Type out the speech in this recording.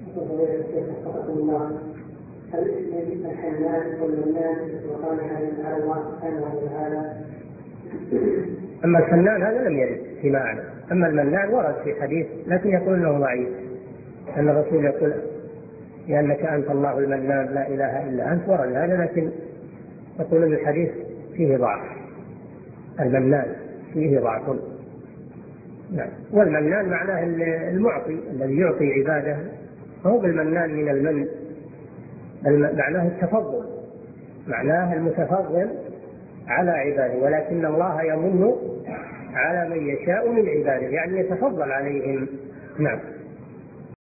وفقكم الله، هل اسم الحنان والمنان يطلقان على الله سبحانه وتعالى؟ أما الحنان هذا لم يرد فيما أعلم، أما المنان ورد في حديث لكن يقول أنه ضعيف، أن الرسول يقول لأنك أنت الله المنان لا إله إلا أنت، ورد هذا لكن يقول أن الحديث فيه ضعف، المنان فيه ضعف. نعم. والمنان معناه المعطي الذي يعطي عباده، هو بالمنان من المن، معناه التفضل، معناه المتفضل على عباده، ولكن الله يمن على من يشاء من عباده، يعني يتفضل عليهم. نعم.